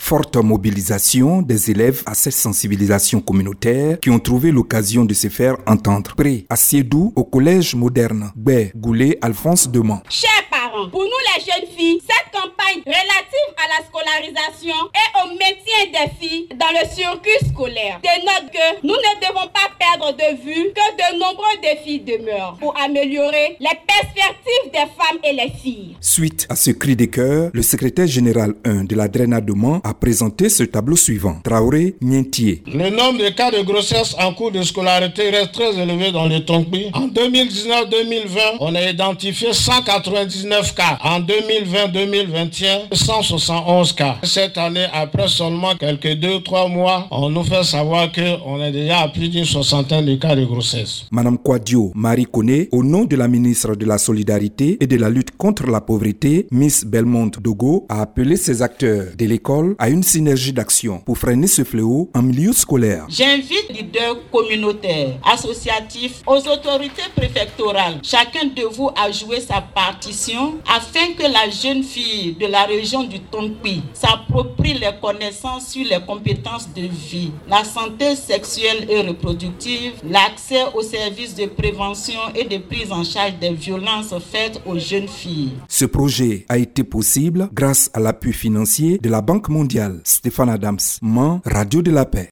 Forte mobilisation des élèves à cette sensibilisation communautaire qui ont trouvé l'occasion de se faire entendre. Près à Siedou, au collège moderne Bé Goulé Alphonse Demant. Chers parents, pour nous les jeunes filles, cette campagne relative à la scolarisation et au maintien des filles dans le circuit scolaire dénote que nous ne devons pas perdre de vue que de nombreux défis demeurent pour améliorer les perspectives des femmes et les filles. Suite à ce cri de cœur, le secrétaire général 1 de la DRENA de Mans a présenté ce tableau suivant. Traoré Nientier. Le nombre de cas de grossesse en cours de scolarité reste très élevé dans le Tongpi. En 2019-2020, on a identifié 199 cas. En 2020-2021, 171 cas. Cette année, après seulement quelques 2-3 mois, on nous fait savoir qu'on est déjà à plus d'une soixantaine de cas de grossesse. Madame Kwadio Marie Koné, au nom de la ministre de la Solidarité et de la lutte contre la pauvreté, Miss Belmont Dogo, a appelé ses acteurs de l'école à une synergie d'action pour freiner ce fléau en milieu scolaire. J'invite les leaders communautaires, associatifs, aux autorités préfectorales, chacun de vous à jouer sa partition afin que la jeune fille de la région du Tongpi s'approprie les connaissances sur les compétences de vie, la santé sexuelle et reproductive, l'accès aux services de prévention et de prise en charge des violences faites aux jeunes filles. Ce projet a été possible grâce à l'appui financier de la Banque mondiale. Stéphane Adams, Mans, Radio de la Paix.